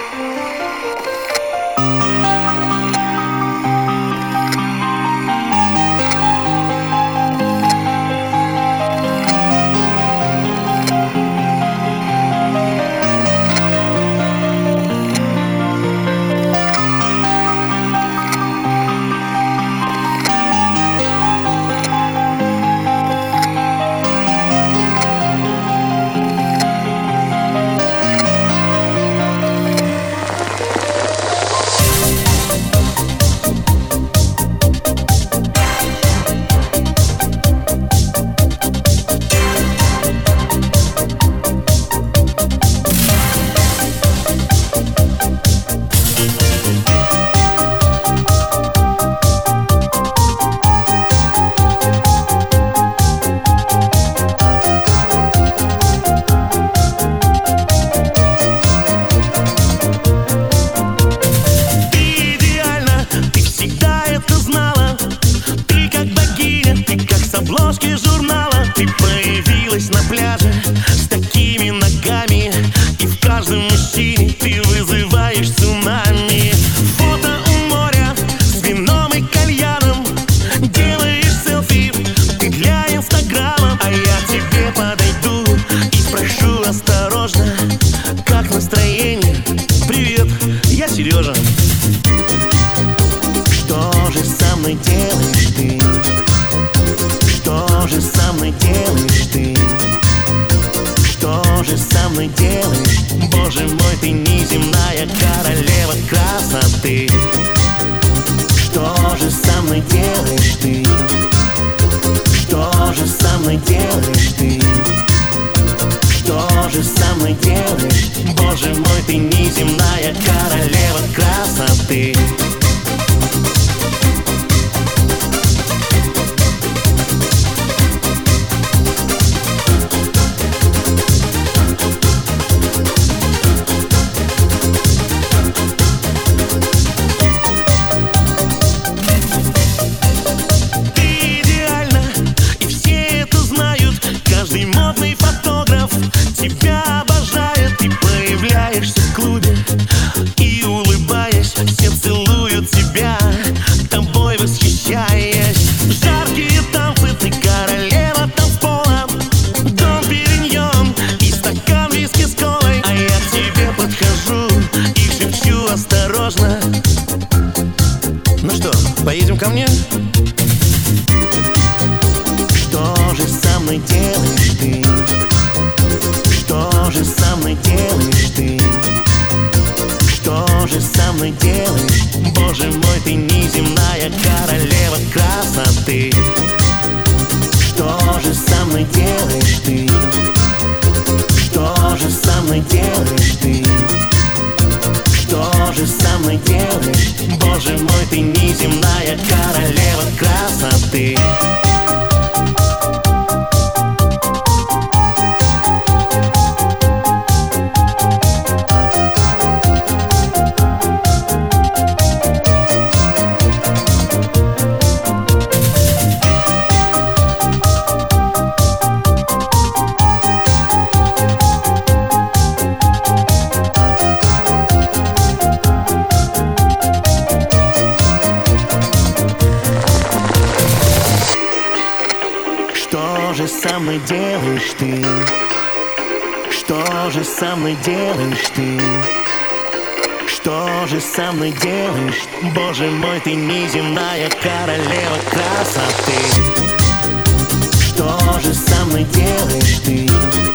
обложки журнала ты появилась на пляже с такими ногами, и в каждом мужчине ты вызываешь цунами. Фото у моря с вином и кальяном, делаешь селфи ты для инстаграма. А я к тебе подойду и спрошу осторожно: как настроение? Привет, я Сережа. Что же со мной делаешь ты? Что же со мной делаешь ты? Что же со мной делаешь? Боже мой, ты неземная королева красоты. Что же со мной делаешь ты? Что же со мной делаешь ты? Что же со мной делаешь? Боже мой, ты неземная королева красоты. Модный фотограф тебя обожает, ты появляешься в клубе и, улыбаясь, все целуют тебя, тобой восхищаясь. Жаркие танцы, ты королева танцпола, Дон Периньон и стакан виски с колой. А я к тебе подхожу и шепчу осторожно: ну что, поедем ко мне? Что же со мной делаешь ты? Что же со мной делаешь ты? Что же со мной делаешь? Боже мой, ты неземная королева красоты. Что же со мной делаешь ты? Что же со мной делаешь ты? Что же со мной делаешь? Боже мой, ты неземная королева красоты. Что же со мной делаешь ты? Что же со мной делаешь ты? Что же со мной делаешь? Боже мой, ты неземная королева красоты. Что же со мной делаешь ты?